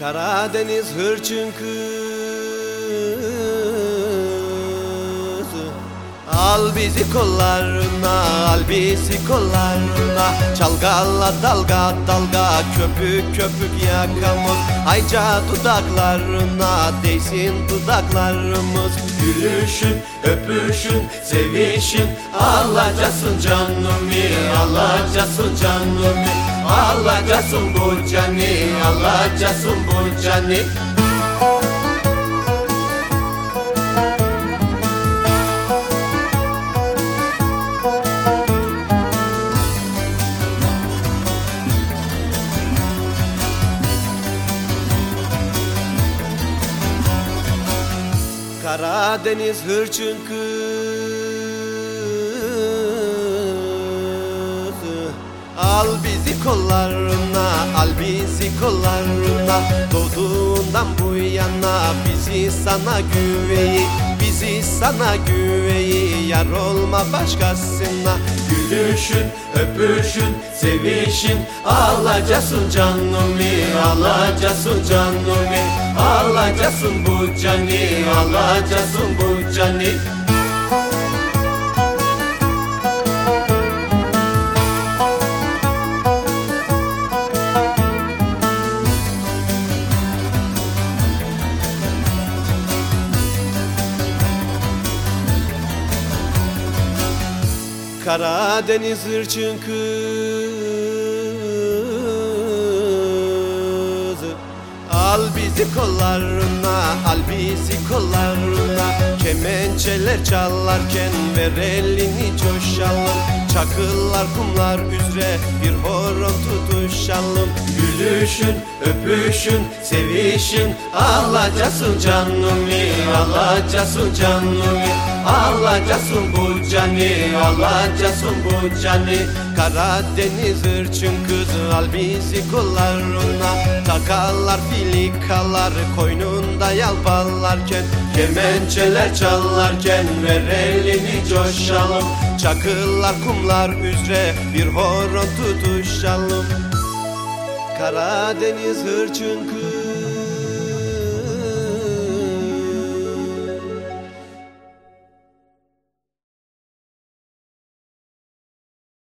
Karadeniz hırçın kızı, al bizi kollarına, al bizi kollarına. Çalgala dalga dalga, köpük köpük yakamız. Ayca dudaklarına, değsin dudaklarımız. Gülüşün, öpüşün, sevişin, alacasın canımı, alacasın canımı. Alacasın bu cani, alacasın bu cani. Karadeniz hırçın kızı, al bizi kollarına, al bizi kollarına. Doğduğundan bu yana bizi sana güveyi, bizi sana güveyi. Yar olma başkasına. Gülüşün, öpüşün, sevişin, alacasın canımı, alacasın canımı. Alacasın bu cani, alacasın bu cani. Karadeniz hırçın kızı, al bizi kollarına, al bizi kollarına. Kemençeler çalarken ver elini coşalım. Çakıllar kumlar üzere bir horon tutuşalım. Gülüşün, öpüşün, sevişin, alacasın canımı, alacasın canımı. Alacasın bu cani, alacasın bu cani. Karadeniz hırçın kızı, al bizi kollarına. Takarlar filikalar koynunda yalpalarken. Kemençeler çalarken ver elini coşalım. Çakıllar kumlar üzere bir horon tutuşalım. Karadeniz hırçın kızı,